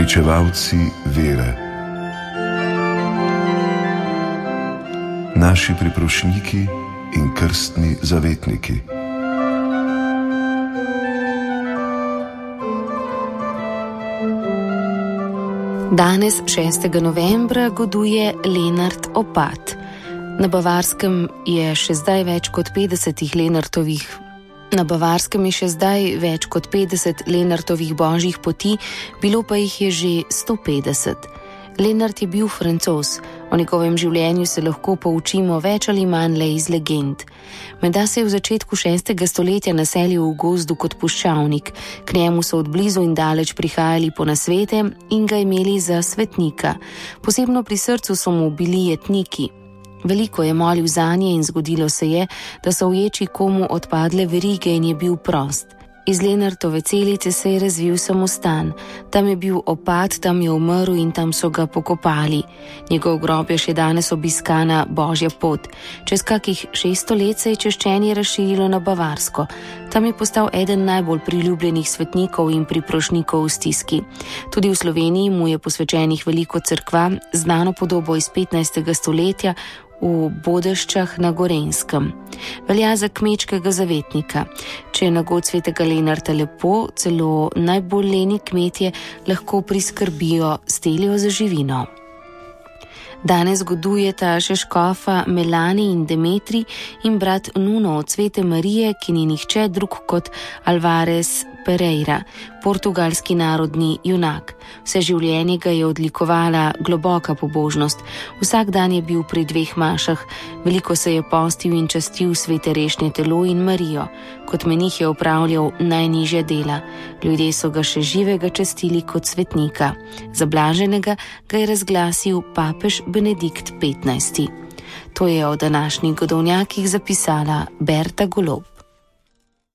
pričevalci vere, naši priprošniki in krstni zavetniki. Danes, 6. novembra, goduje Lenart Opat. Na Bavarskem je še zdaj več kot 50 Lenartovih božjih poti, bilo pa jih je že 150. Lenart je bil Francoz, o njegovem življenju se lahko poučimo več ali manj le iz legend. Menda se je v začetku 6. stoletja naselil v gozdu kot puščavnik, k njemu so od blizu in daleč prihajali po nasvete in ga imeli za svetnika. Posebno pri srcu so mu bili jetniki. Veliko je molil zanje in zgodilo se je, da so v ječi komu odpadle verige in je bil prost. Iz Lenartove celice se je razvil samostan. Tam je bil opat, tam je umrl in tam so ga pokopali. Njegov grob je še danes obiskana božja pot. Čez kakih 600 let se je češčenje razširilo na Bavarsko. Tam je postal eden najbolj priljubljenih svetnikov in priprošnikov v stiski. Tudi v Sloveniji mu je posvečenih veliko cerkva, znano podobo iz 15. stoletja, v Bodeščah na Gorenjskem. Velja za kmečkega zavetnika. Če je na god svetega Lenarta lepo, celo najbolj leni kmetje lahko priskrbijo steljo za živino. Danes godujeta še škofa Melani in Demetri in brat Nuno od Svete Marije, ki ni nihče drug kot Alvarez Pereira, portugalski narodni junak. Vse življenje ga je odlikovala globoka pobožnost. Vsak dan je bil pri 2 mašah, veliko se je postil in častil svete rešnje telo in Marijo. Kot menih je opravljal najnižja dela. Ljudje so ga še živega častili kot svetnika. Za blaženega ga je razglasil papež Benedikt XV. To je o današnjih godovnjakih zapisala Berta Golob.